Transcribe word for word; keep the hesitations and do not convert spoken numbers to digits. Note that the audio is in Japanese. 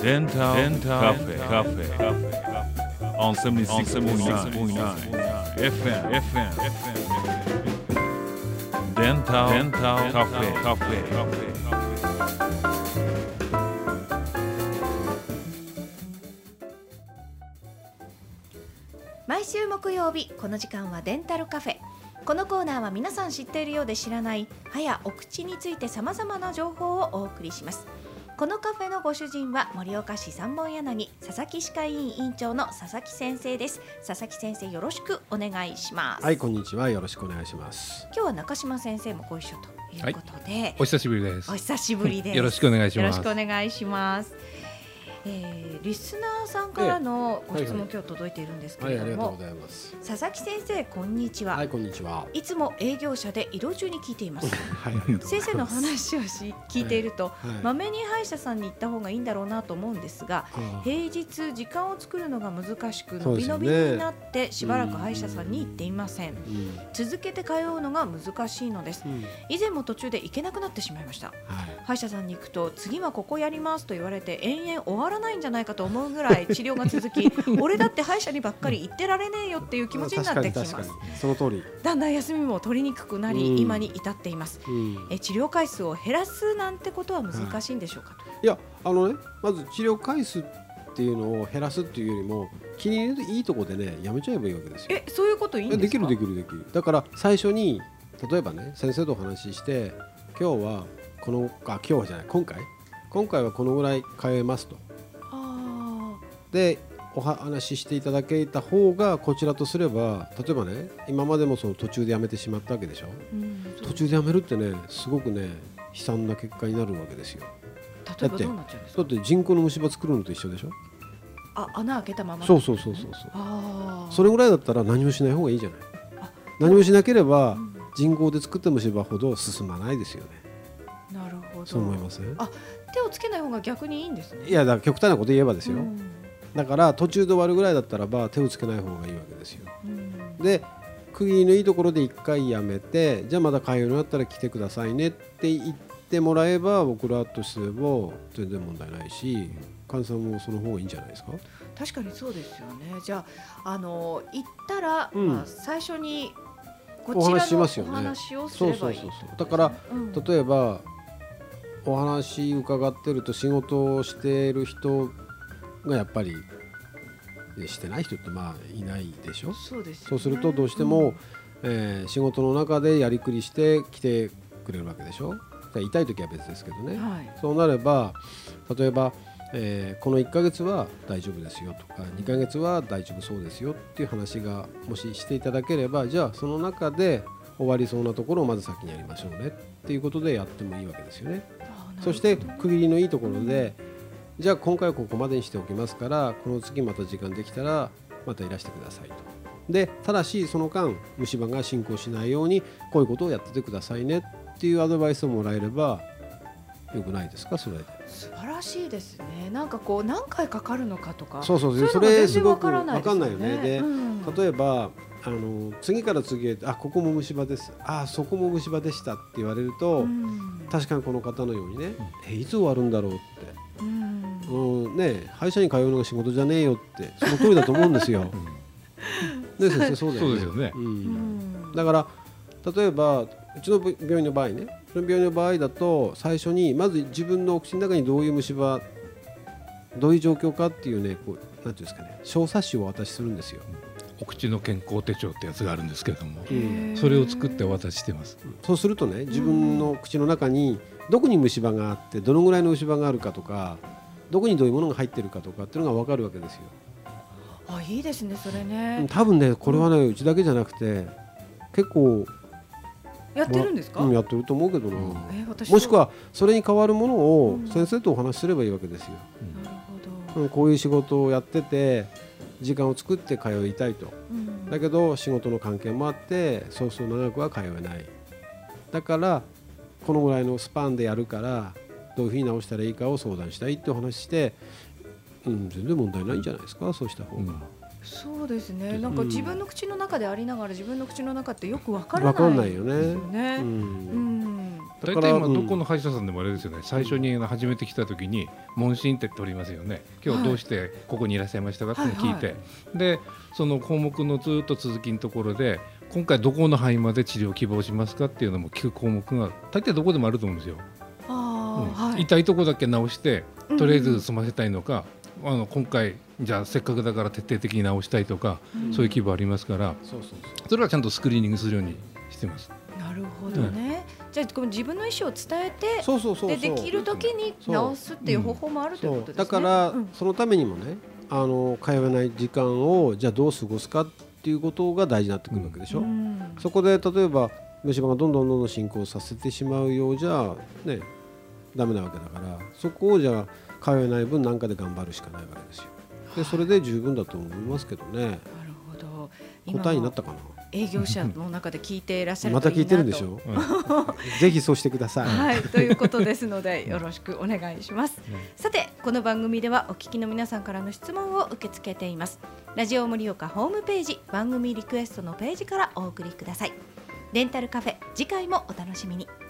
Dental Cafe on seventy-six point nine F M Dental Cafe 毎週木曜日この時間はデンタルカフェ。このコーナーは皆さん知っているようで知らない歯やお口についてさまざまな情報をお送りします。このカフェのご主人は盛岡市三本柳佐々木歯科医院院長の佐々木先生です。佐々木先生、よろしくお願いします。 はい、こんにちは、よろしくお願いします。 今日は中島先生もご一緒ということで、はい、 お久しぶりです。 お久しぶりですよろしくお願いします。 よろしくお願いします。えー、リスナーさんからのご質問、ええ、今日届いているんですけれども、はいはい、ありがとうございます。佐々木先生、こんにちは。 はい、こんにちは。 いつも営業車で移動中に聞いています。はい、先生の話をし聞いていると、まめ、はい、に歯医者さんに行った方がいいんだろうなと思うんですが、はい、平日時間を作るのが難しく伸び伸びになってしばらく歯医者さんに行っていません。うん、続けて通うのが難しいのです。うん、以前も途中で行けなくなってしまいました。はい、歯医者さんに行くと次はここやりますと言われて延々終わらないんじゃないかと思うぐらい治療が続き俺だって歯医者にばっかり行ってられねえよっていう気持ちになってきます。確かに確かにその通り。だんだん休みも取りにくくなり、うん、今に至っています。うん、え治療回数を減らすなんてことは難しいんでしょうか。はい、 いやあのね、まず治療回数っていうのを減らすっていうよりも気に入るいいところでねやめちゃえばいいわけですよ。 えそういうこといいんですか。 できるできるできる。だから最初に例えばね先生とお話しして今日はこのあ今日じゃない今回今回はこのぐらい通えますと。でお話ししていただけた方がこちらとすれば例えばね今までもその途中でやめてしまったわけでしょ。うん、途中でやめるってねすごくね悲惨な結果になるわけですよ。 例えばどうなっちゃうんですか。 だって人工の虫歯作るのと一緒でしょ。 あ穴開けたまま。 そうそうそうそうそう。あそれぐらいだったら何もしない方がいいじゃない。何もしなければ、うん、人工で作った虫歯ほど進まないですよね。 なるほど。 そう思いません。 あ手をつけない方が逆にいいんですね。 いやだから極端なこと言えばですよ。うんだから途中で終わるぐらいだったらば手をつけない方がいいわけですよ。うん、で区切りのいいところでいっかいやめてじゃあまた通うようになったら来てくださいねって言ってもらえば僕らとすれば全然問題ないし患者さんもその方がいいんじゃないですか。 確かにそうですよね。じゃあ、あの行ったら、うんまあ、最初にこちらのお話をすればいい。 だから、うん、例えばお話伺ってると仕事をしている人がやっぱりしてない人ってまあいないでしょ。 そうですよね。 そうするとどうしても、うんえー、仕事の中でやりくりして来てくれるわけでしょ。痛い時は別ですけどね、はい、そうなれば例えば、えー、このいっかげつは大丈夫ですよとかにかげつは大丈夫そうですよっていう話がもししていただければじゃあその中で終わりそうなところをまず先にやりましょうねっていうことでやってもいいわけですよね。そして区切りのいいところで、うんじゃあ今回はここまでにしておきますからこの次また時間できたらまたいらしてくださいと。でただしその間虫歯が進行しないようにこういうことをやっててくださいねっていうアドバイスをもらえればよくないですか。それで素晴らしいですね。なんかこう何回かかるのかとかそうそうそうそれすごく分かんないよね。で、うん、例えばあの次から次へあここも虫歯ですあそこも虫歯でしたって言われると、うん、確かにこの方のようにね、うん、えいつ終わるんだろうってうんね、歯医者に通うのが仕事じゃねえよってその通りだと思うんですよ。で先生そうだよね。 そうですよね、 うん、だから例えばうちの病院の場合ねその病院の場合だと最初にまず自分のお口の中にどういう虫歯どういう状況かっていうねこうなんていうんですかね小冊子をお渡しするんですよ。 お口の健康手帳ってやつがあるんですけれども、うん、それを作ってお渡ししてます。 そうするとね自分の口の中にどこに虫歯があってどのぐらいの虫歯があるかとかどこにどういうものが入ってるかとかっていうのが分かるわけですよ。 あいいですねそれね。 多分ねこれはね、うん、うちだけじゃなくて結構やってるんですか、 まうん、やってると思うけどな、えー、もしくはそれに代わるものを先生とお話しすればいいわけですよ。 うん、なるほど、うん、こういう仕事をやってて時間を作って通いたいと、うん、だけど仕事の関係もあってそうそう長くは通えないだからこのぐらいのスパンでやるからどういうふうに直したらいいかを相談したいってお話して、うん、全然問題ないんじゃないですかそうした方が、うん、 そうですね。なんか自分の口の中でありながら自分の口の中ってよくわからない、 わかんないよね。 ね、うんうん、 大体今どこの歯医者さんでもあれですよね、うん、最初に始めてきた時に問診って取りますよね。今日どうしてここにいらっしゃいましたかって聞いて、はいはい、でその項目のずっと続きのところで今回どこの範囲まで治療を希望しますかっていうのも聞く項目が大体どこでもあると思うんですよ。あ、うんはい、痛いとこだけ直してとりあえず済ませたいのか、うん、あの今回じゃあせっかくだから徹底的に直したいとか、うん、そういう希望ありますから、そうそうそう、それはちゃんとスクリーニングするようにしてます。 なるほどね、うん、じゃあこの自分の意思を伝えて、そうそうそうそう、でできる時に直すっていう方法もあるということですね。 だから、うん、そのためにもね、あの通えない時間をじゃあどう過ごすかっていうことが大事になってくるわけでしょ、うん、そこで例えば虫歯がどんどんどんどん進行させてしまうようじゃねダメなわけだから、そこをじゃあ通えない分何かで頑張るしかないわけですよ。でそれで十分だと思いますけどね。なるほど。 答えになったかな。 営業者の中で聞いていらっしゃるといいなと。また聞いてるんでしょ、うん、ぜひそうしてください、 はい、ということですのでよろしくお願いします、うん、さてこの番組ではお聞きの皆さんからの質問を受け付けています。ラジオ盛岡ホームページ番組リクエストのページからお送りください。デンタルカフェ、次回もお楽しみに。